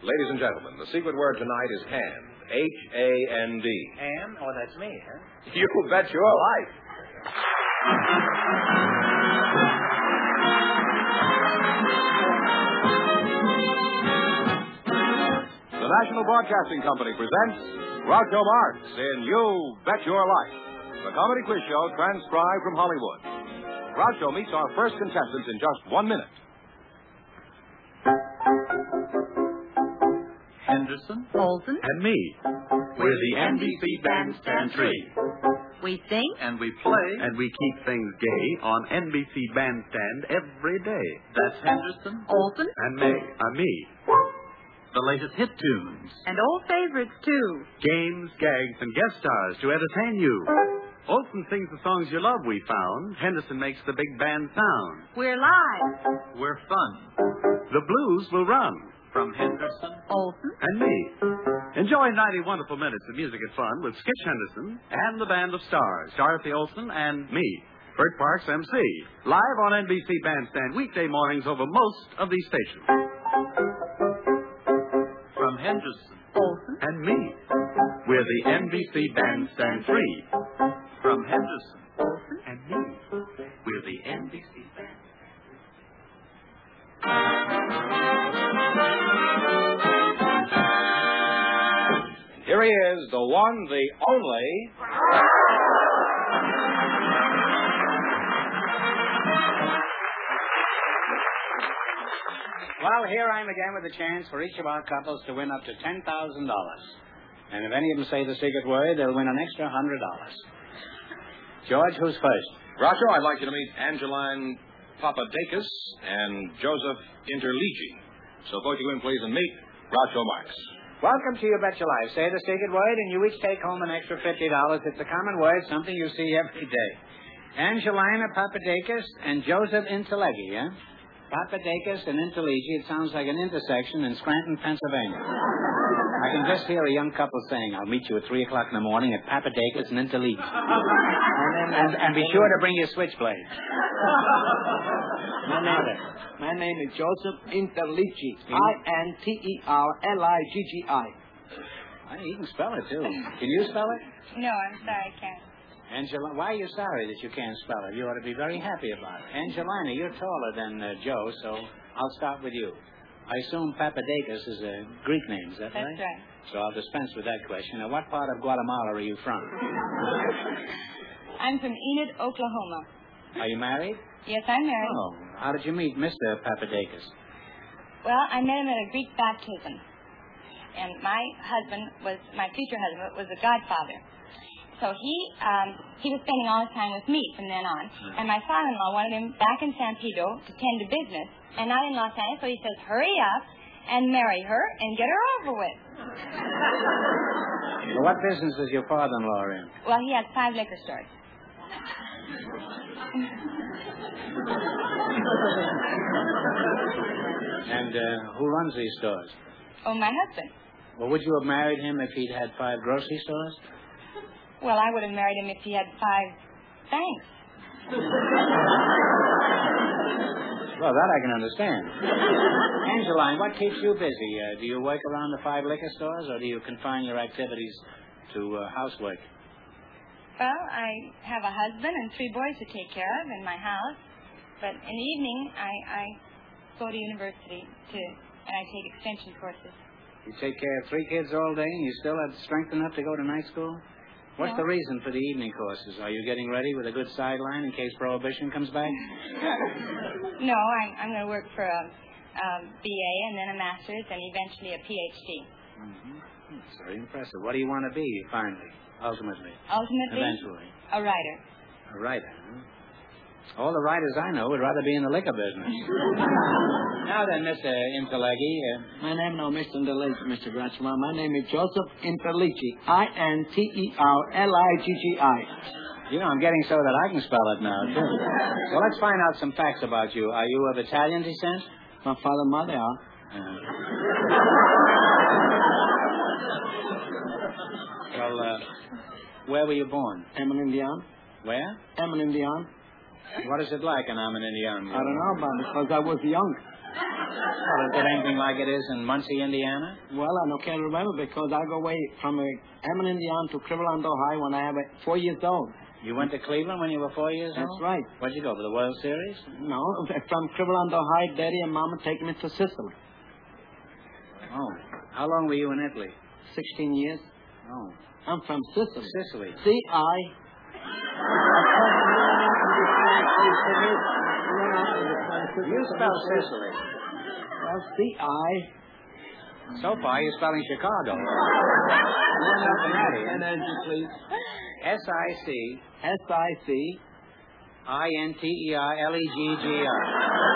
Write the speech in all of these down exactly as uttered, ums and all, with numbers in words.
Ladies and gentlemen, the secret word tonight is hand. H A N D. Hand? Oh, that's me, huh? You bet your life. The National Broadcasting Company presents Groucho Marx in You Bet Your Life, the comedy quiz show transcribed from Hollywood. Groucho meets our first contestant in just one minute. Henderson, Olsen, and me. We're the N B C Bandstand Three. we sing, And we play, and we keep things gay on N B C Bandstand every day. That's Henderson, Olsen, and me. Uh, me. The latest hit tunes, and old favorites, too. games, gags, and guest stars to entertain you. Olsen sings the songs you love, we found. Henderson makes the big band sound. We're live. We're fun. The blues will run. From Henderson, Olsen, and me. Enjoy ninety wonderful minutes of music and fun with Skitch Henderson and the band of stars, Dorothy Olsen and me, Bert Parks, M C. Live on N B C Bandstand weekday mornings over most of these stations. From Henderson, Olsen, and me. We're the N B C Bandstand Three. From Henderson, Olsen, and me. We're the N B C Bandstand. Here he is, the one, the only. Well, here I am again with a chance for each of our couples to win up to ten thousand dollars. And if any of them say the secret word, they'll win an extra one hundred dollars. George, who's first? Groucho, I'd like you to meet Angeline Papadakis and Joseph Interligi. So both you in, please, and meet Groucho Marx. Welcome to You Bet Your Life. Say the secret word, and you each take home an extra fifty dollars. It's a common word, something you see every day. Angelina Papadakis and Joseph Interlegi, eh? Papadakis and Interlegi. It sounds like an intersection in Scranton, Pennsylvania. I can just hear a young couple saying, I'll meet you at three o'clock in the morning at Papadakis and Interlegi. And, and, and be sure to bring your switchblades. My name, my name is Joseph Interligi. I N T E R L I G G I. Well, you can spell it, too. Can you spell it? No, I'm sorry, I can't. Angela, why are you sorry that you can't spell it? You ought to be very happy about it. Angelina, you're taller than uh, Joe, so I'll start with you. I assume Papadakis is a Greek name, is that That's right? right. So I'll dispense with that question. Now, what part of Guatemala are you from? I'm from Enid, Oklahoma. Are you married? Yes, I'm married. Oh, how did you meet Mister Papadakis? Well, I met him at a Greek baptism. And my husband was, my future husband was a godfather. So he um, he was spending all his time with me from then on. And my father-in-law wanted him back in San Pedro to tend to business and not in Los Angeles. So he says, hurry up and marry her and get her over with. Well, what business is your father-in-law in? Well, he has five liquor stores. And uh, who runs these stores? Oh, my husband. Well, would you have married him if he'd had five grocery stores? Well, I would have married him if he had five thanks. Well, that I can understand. Angeline, what keeps you busy? Uh, do you work around the five liquor stores, or do you confine your activities to uh, housework? Well, I have a husband and three boys to take care of in my house. But in the evening, I, I go to university to, and I take extension courses. You take care of three kids all day, and you still have strength enough to go to night school? What's No. the reason for the evening courses? Are you getting ready with a good sideline in case Prohibition comes back? No, I'm, I'm going to work for a, a B A and then a master's and eventually a P H D. Mm-hmm. That's very impressive. What do you want to be, finally, ultimately? Ultimately, Eventually. a writer. A writer, huh? All the writers I know would rather be in the liquor business. Now then, Mister Interlegi. Uh, My name no Mister Interligi, Mister Groucho. My name is Joseph Interligi. I N T E R L I G G I. you know, I'm getting so that I can spell it now, too. So let's find out some facts about you. Are you of Italian descent? My father and mother are. Uh, well, uh, where were you born? Am an Indian. Where? Am an Indian. What is it like, an I'm an Indian? I don't know about it because I was young. Well, is it anything like it is in Muncie, Indiana? Well, I don't can't remember because I go away from uh, Hammond, Indiana to Cleveland, Ohio when I was four years old. You went to Cleveland when you were four years That's old? right. Where'd you go, for the World Series? No, from Cleveland, Ohio, Daddy and Mama taking me to Sicily. Oh. How long were you in Italy? Sixteen years. Oh. I'm from Sicily. Sicily. C I. You spell Sicily. Well, C I. So far, you're spelling Chicago. And then, please. S I C. S I C. I N T E I L E G G I.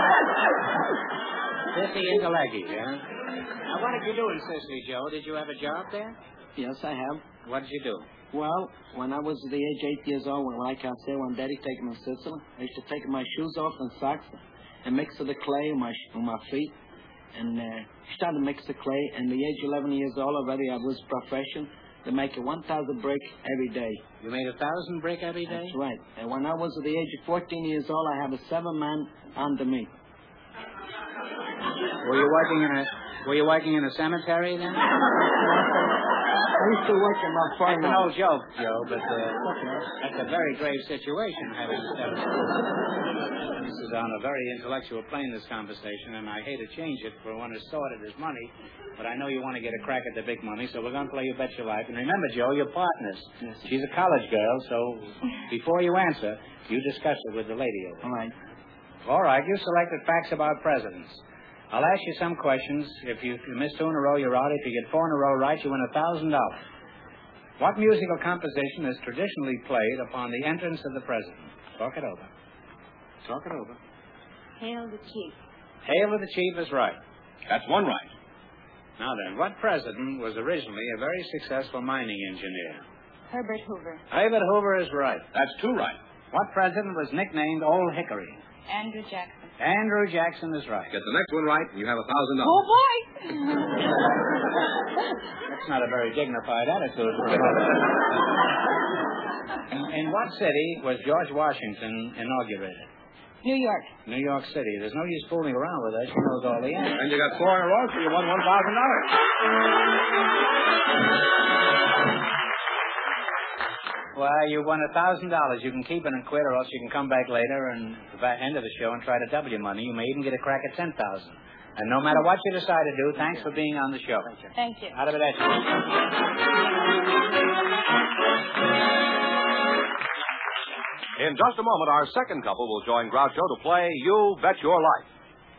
Sissy Intelleghi, yeah? Now, what did you do in Sicily, Joe? Did you have a job there? Yes, I have. What did you do? Well, when I was the age eight years old, when like I said, when Daddy take me to Sicily, I used to take my shoes off and socks and mix the clay on my on my feet, and uh, started to mix the clay. And the age eleven years old already, I was profession to make a one thousand brick every day. You made a thousand brick every day? That's right. And when I was at the age of fourteen years old, I have a seven man under me. Were you working in a Were you working in a cemetery then? I used to work in my farm. That's an old joke, Joe, but uh, that's a very grave situation having seven. This is on a very intellectual plane, this conversation, and I hate to change it for one as sordid as money, but I know you want to get a crack at the big money, so we're going to play You Bet Your Life. And remember, Joe, you're partners. Yes. She's a college girl, so before you answer, you discuss it with the lady over there. All right. All right, you selected facts about presidents. I'll ask you some questions. If you, if you miss two in a row, you're out. If you get four in a row right, you win a thousand dollars. What musical composition is traditionally played upon the entrance of the president? Talk it over. Talk it over. Hail the Chief. Hail of the Chief is right. That's one right. Now then, what president was originally a very successful mining engineer? Herbert Hoover. Herbert Hoover is right. That's two right. What president was nicknamed Old Hickory? Andrew Jackson. Andrew Jackson is right. Get the next one right, and you have a thousand Oh, dollars. boy! That's not a very dignified attitude for a mother. In, in what city was George Washington inaugurated? New York. New York City. There's no use fooling around with her. She knows all the answers. And you got four in a row, so you won one thousand dollars. Well, you won a thousand dollars. You can keep it and quit, or else you can come back later and at the back end of the show and try to double your money. You may even get a crack at ten thousand. And no matter what you decide to do, thanks for being on the show. Thank you. Out of it, that's In just a moment, our second couple will join Groucho to play You Bet Your Life.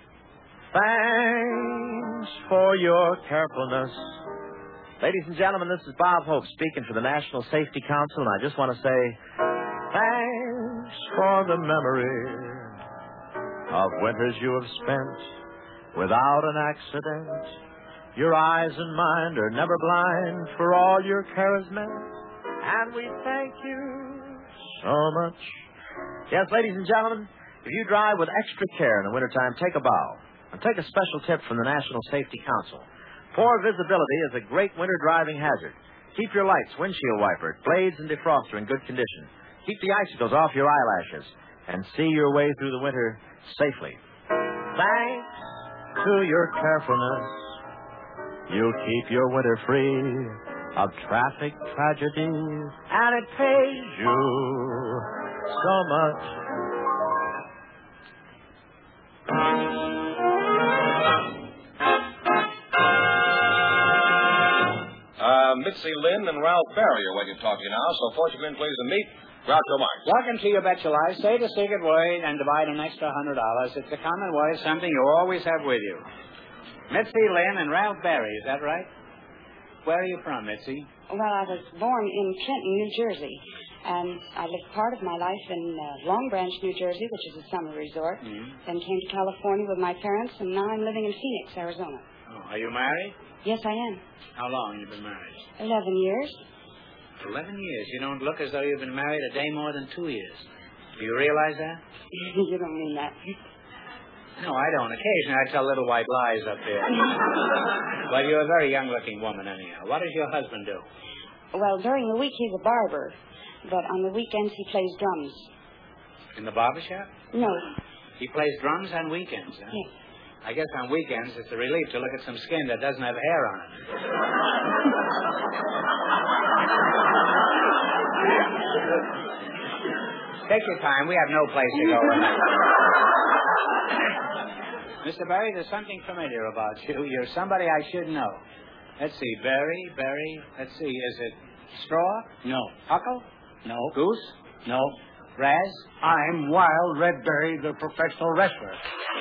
Thanks for your carefulness. Ladies and gentlemen, this is Bob Hope speaking for the National Safety Council, and I just want to say thanks for the memory of winters you have spent without an accident. Your eyes and mind are never blind for all your care is meant, and we thank you so much. Yes, ladies and gentlemen, if you drive with extra care in the wintertime, take a bow. And take a special tip from the National Safety Council. Poor visibility is a great winter driving hazard. Keep your lights, windshield wiper, blades, and defroster in good condition. Keep the icicles off your eyelashes, and see your way through the winter safely. Thanks to your carefulness, you keep your winter free of traffic tragedies, and it pays you so much. Uh, Mitzi Lynn and Ralph Barry are waiting to talk to you now, so Fortune please to meet Groucho Marx. Welcome to You Bet Your Life. Say the secret word and divide an extra hundred dollars. It's a common word, something you always have with you. Mitzi Lynn and Ralph Barry, is that right? Where are you from, Mitzi? Well, I was born in Trenton, New Jersey, and I lived part of my life in uh, Long Branch, New Jersey, which is a summer resort. Mm-hmm. Then came to California with my parents, and now I'm living in Phoenix, Arizona. Oh, are you married? Yes, I am. How long have you been married? Eleven years. Eleven years. You don't look as though you've been married a day more than two years. Do you realize that? You don't mean that. No, I don't. Occasionally I tell little white lies up there. But you're a very young-looking woman, anyhow. What does your husband do? Well, during the week he's a barber, but on the weekends he plays drums. In the barber shop? No. He plays drums on weekends, huh? Yes. I guess on weekends it's a relief to look at some skin that doesn't have hair on it. Take your time. We have no place to go. Mister Barry, there's something familiar about you. You're somebody I should know. Let's see. Barry, Barry. Let's see. Is it Straw? No. Huckle? No. Goose? No. Raz? I'm Wild Red Berry, the professional wrestler.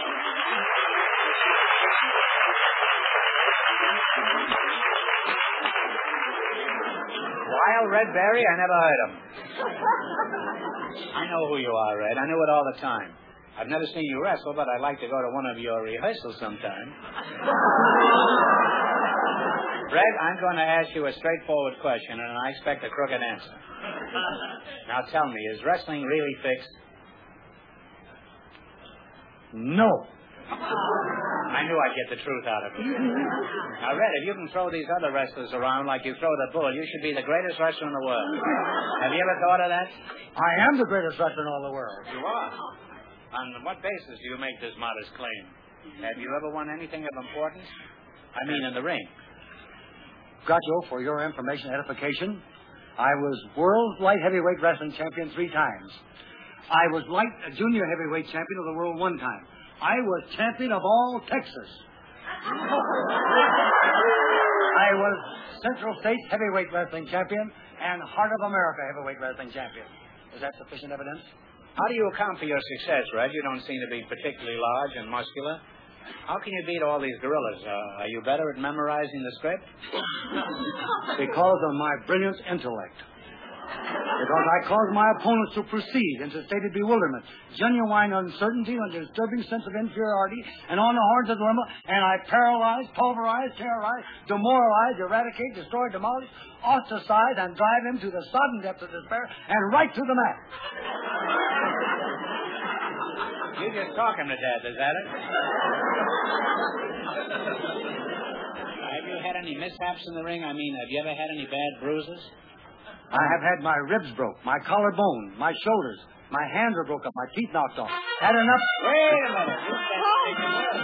Wild Red Berry? I never heard him. I know who you are, Red. I knew it all the time. I've never seen you wrestle, but I'd like to go to one of your rehearsals sometime. Red, I'm going to ask you a straightforward question, and I expect a crooked answer. Now tell me, is wrestling really fixed? No. I knew I'd get the truth out of it. Now, Red, if you can throw these other wrestlers around like you throw the bull, you should be the greatest wrestler in the world. Have you ever thought of that? I am the greatest wrestler in all the world. You are. On what basis do you make this modest claim? Have you ever won anything of importance? I mean, in the ring. Groucho, for your information and edification, I was world light heavyweight wrestling champion three times. I was light junior heavyweight champion of the world one time. I was champion of all Texas. I was Central States heavyweight wrestling champion and Heart of America heavyweight wrestling champion. Is that sufficient evidence? How do you account for your success, Red? You don't seem to be particularly large and muscular. How can you beat all these gorillas? Uh, are you better at memorizing the script? Because of my brilliant intellect. Because I cause my opponents to proceed into stated bewilderment, genuine uncertainty, and disturbing sense of inferiority, and on the horns of the dilemma, and I paralyze, pulverize, terrorize, demoralize, eradicate, destroy, demolish, ostracize, and drive him to the sodden depths of despair, and right to the mat. You just talk him to death, is that it? Have you had any mishaps in the ring? I mean, have you ever had any bad bruises? I have had my ribs broke, my collarbone, my shoulders, my hands are broke up, my teeth knocked off. Had enough. Wait a minute. You said secret word.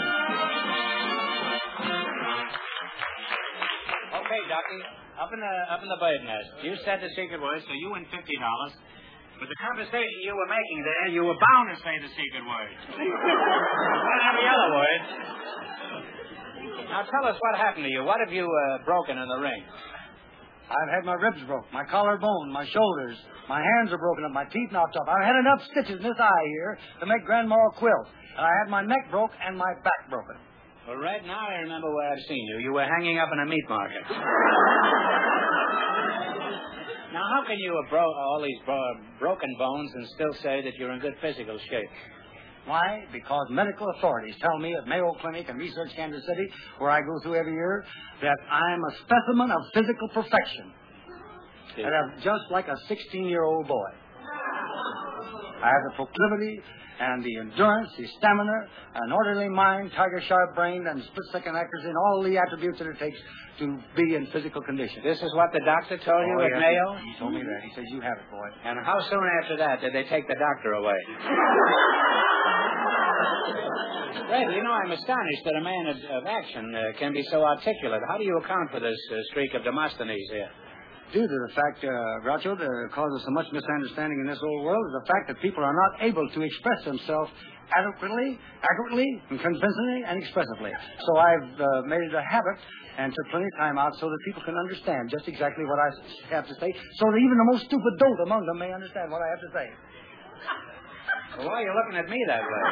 Okay, Ducky. Up in the up in the bird nest. You said the secret word, so you win fifty dollars. With the conversation you were making there, you were bound to say the secret word. What are the other words? Now tell us what happened to you. What have you uh, broken in the ring? I've had my ribs broke, my collarbone, my shoulders, my hands are broken up, my teeth knocked off. I've had enough stitches in this eye here to make Grandma quilt. And I had my neck broke and my back broken. Well, Red, now I remember where I've seen you. You were hanging up in a meat market. Now, how can you have bro- all these bro- broken bones and still say that you're in good physical shape? Why? Because medical authorities tell me at Mayo Clinic in Research, Kansas City, where I go through every year, that I'm a specimen of physical perfection. Yeah. And I'm just like a sixteen-year-old boy. I have the proclivity and the endurance, the stamina, an orderly mind, tiger-sharp brain, and split-second accuracy, and all the attributes that it takes to be in physical condition. This is what the doctor told you oh, at yes. Mayo? He told me that. He says, you have it, boy. And how soon after that did they take the doctor away? Red, you know, I'm astonished that a man of, of action uh, can be so articulate. How do you account for this uh, streak of Demosthenes here? Due to the fact, uh, Groucho, that causes so much misunderstanding in this old world is the fact that people are not able to express themselves adequately, accurately, and convincingly, and expressively. So I've uh, made it a habit and took plenty of time out so that people can understand just exactly what I have to say, so that even the most stupid dolt among them may understand what I have to say. Well, why are you looking at me that way?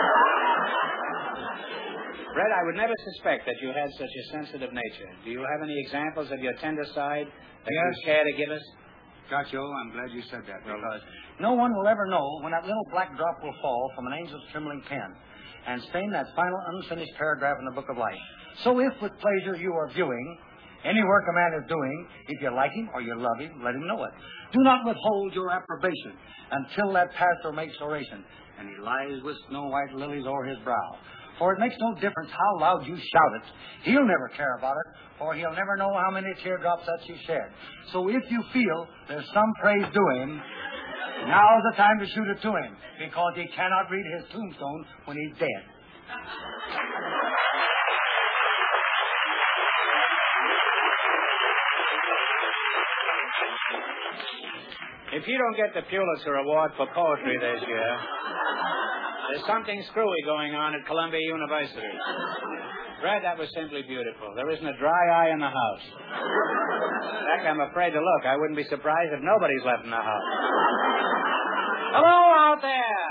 Red, I would never suspect that you had such a sensitive nature. Do you have any examples of your tender side that yes. you care to give us? Groucho, I'm glad you said that, because no one will ever know when that little black drop will fall from an angel's trembling pen and stain that final unfinished paragraph in the book of life. So if with pleasure you are viewing any work a man is doing, if you like him or you love him, let him know it. Do not withhold your approbation until that pastor makes oration, and he lies with snow white lilies o'er his brow. For it makes no difference how loud you shout it. He'll never care about it, for he'll never know how many teardrops that you shed. So if you feel there's some praise due him, now's the time to shoot it to him, because he cannot read his tombstone when he's dead. If you don't get the Pulitzer Award for poetry this year, there's something screwy going on at Columbia University. Fred, that was simply beautiful. There isn't a dry eye in the house. In fact, I'm afraid to look. I wouldn't be surprised if nobody's left in the house. Hello out there!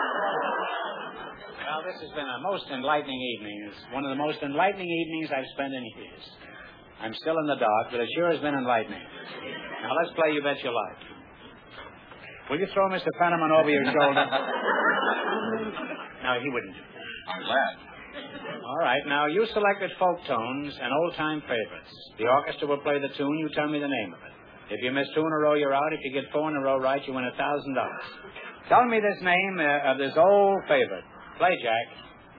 Well, this has been a most enlightening evening. It's one of the most enlightening evenings I've spent in years. I'm still in the dark, but it sure has been enlightening. Now, let's play You Bet Your Life. Will you throw Mister Fenneman over your shoulder? No, he wouldn't. I'm glad. All right. Now, you selected folk tones and old-time favorites. The orchestra will play the tune. You tell me the name of it. If you miss two in a row, you're out. If you get four in a row right, you win a thousand dollars. Tell me this name uh, of this old favorite. Play, Jack.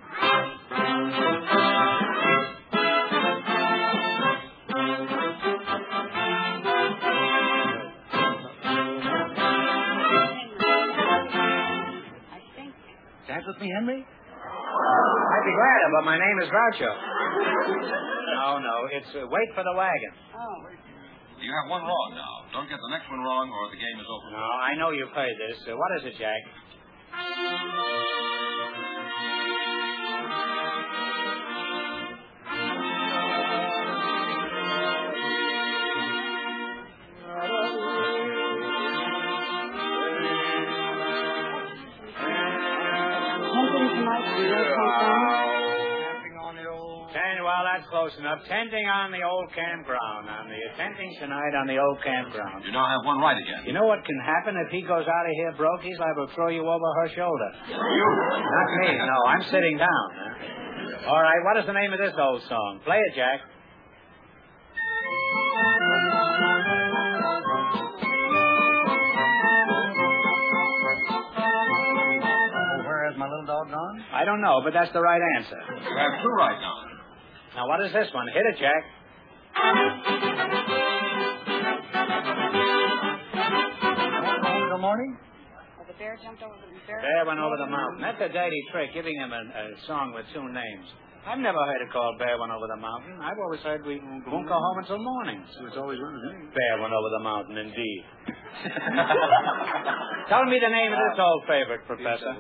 Dance with me, Henry? I'd be glad, but my name is Groucho. No, no, it's uh, Wait for the Wagon. Oh. You have one wrong now. Don't get the next one wrong or the game is over. No, I know you played this. Uh, what is it, Jack? Ten, well, that's close enough. Tenting on the old campground. On the tenting tonight on the old campground. You now have one right again. You know what can happen if he goes out of here broke? He's liable to throw you over her shoulder. You? Not me. No, I'm sitting down. Huh? All right, what is the name of this old song? Play it, Jack. Where has my little dog gone? I don't know, but that's the right answer. You have two right now. Now, what is this one? Hit it, Jack. Good morning. The bear jumped over the bear. Bear went over the mountain. That's a dirty trick, giving him a, a song with two names. I've never heard it called Bear Went Over the Mountain. I've always heard we won't go home until morning. So it's always one name. Bear Went Over the Mountain, indeed. Tell me the name of this old favorite, Professor.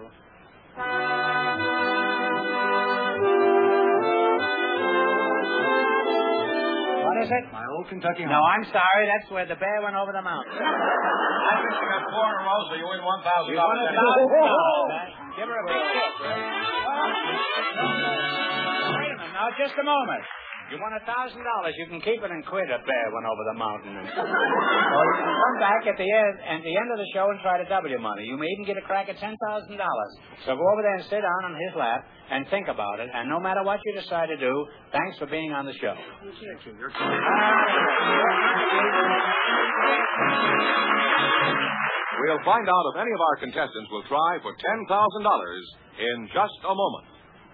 What is it? My old Kentucky home. No, I'm sorry. That's where the bear went over the mountain. I think you got four in a row, so you win one thousand You won dollars. a thousand dollars. Give her a big kiss, Ray. Wait a minute. Now, just a moment. You won a thousand dollars. You can keep it and quit. A bear went over the mountain. And... or you can come back at the end, at the end of the show and try to double your money. You may even get a crack at ten thousand dollars. So go over there and sit down on his lap and think about it. And no matter what you decide to do, thanks for being on the show. We'll find out if any of our contestants will try for ten thousand dollars in just a moment.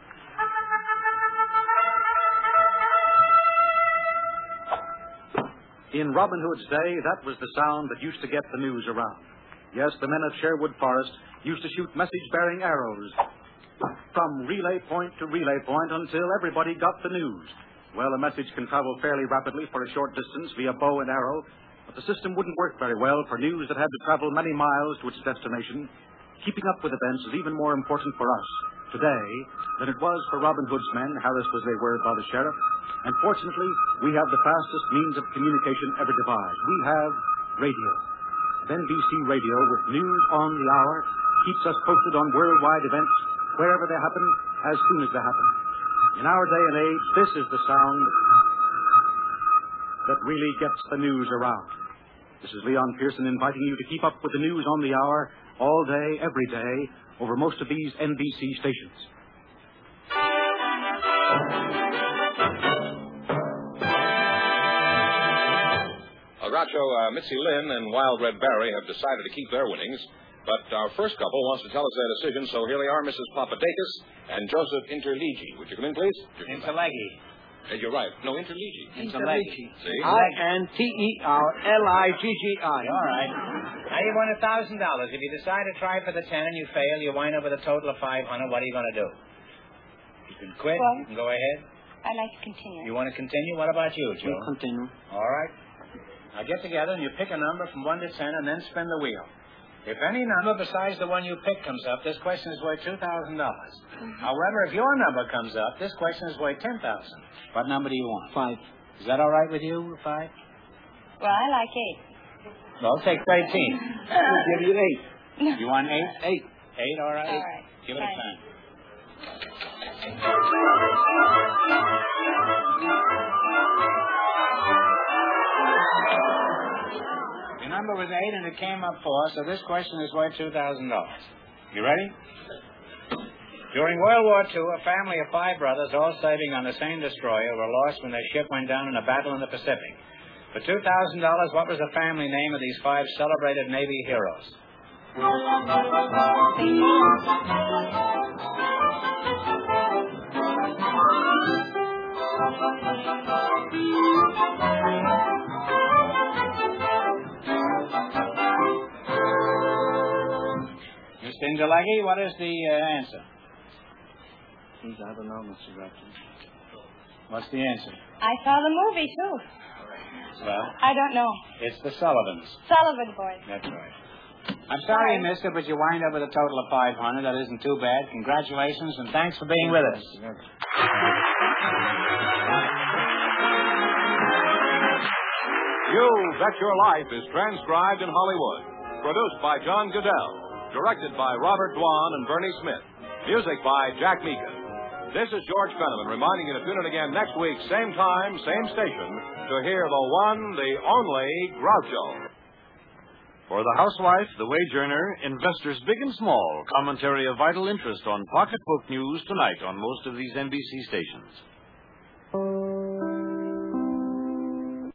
In Robin Hood's day, that was the sound that used to get the news around. Yes, the men of Sherwood Forest used to shoot message-bearing arrows from relay point to relay point until everybody got the news. Well, a message can travel fairly rapidly for a short distance via bow and arrow, but the system wouldn't work very well for news that had to travel many miles to its destination. Keeping up with events is even more important for us today than it was for Robin Hood's men, harassed as they were by the sheriff. And fortunately, we have the fastest means of communication ever devised. We have radio. N B C Radio, with news on the hour, keeps us posted on worldwide events wherever they happen, as soon as they happen. In our day and age, this is the sound that really gets the news around. This is Leon Pearson inviting you to keep up with the news on the hour all day, every day, over most of these N B C stations. Groucho, uh, Mitzi Lynn and Wild Red Barry have decided to keep their winnings, but our first couple wants to tell us their decision, so here they are, Missus Papadakis and Joseph Interligi. Would you come in, please? Interlegi. Uh, you're right. No, Interligi. Interlegi. See? I N T E R L I G G I. All right. Now you won a thousand dollars. If you decide to try for the ten and you fail, you wind up with a total of five hundred. What are you going to do? can quit. Well- You can go ahead. I'd like to continue. You want to continue? What about you, Joe? We'll continue. All right. Now get together and you pick a number from one to ten and then spin the wheel. If any number besides the one you pick comes up, this question is worth two thousand dollars. Mm-hmm. However, if your number comes up, this question is worth ten thousand dollars. What number do you want? Five. Is that all right with you, five? Well, I like eight. Well, take thirteen. We'll give you eight. No. You want eight? Eight. Eight, all right? All right. Give it Fine. a time. Your number was eight and it came up four, so this question is worth two thousand dollars. You ready? During World War Two, a family of five brothers, all serving on the same destroyer, were lost when their ship went down in a battle in the Pacific. For two thousand dollars, what was the family name of these five celebrated Navy heroes? Mister Indelaghi, what is the uh, answer? Geez, I don't know, Mister Rector. What's the answer? I saw the movie, too. Well, I don't know. it's the Sullivans. Sullivan Boys. That's right. I'm sorry, mister, but you wind up with a total of five hundred. That isn't too bad. Congratulations, and thanks for being with us. You Bet Your Life is transcribed in Hollywood. Produced by John Goodell. Directed by Robert Dwan and Bernie Smith. Music by Jack Meekin. This is George Fenneman reminding you to tune in again next week, same time, same station, to hear the one, the only Groucho. For the housewife, the wage earner, investors big and small, commentary of vital interest on pocketbook news tonight on most of these N B C stations.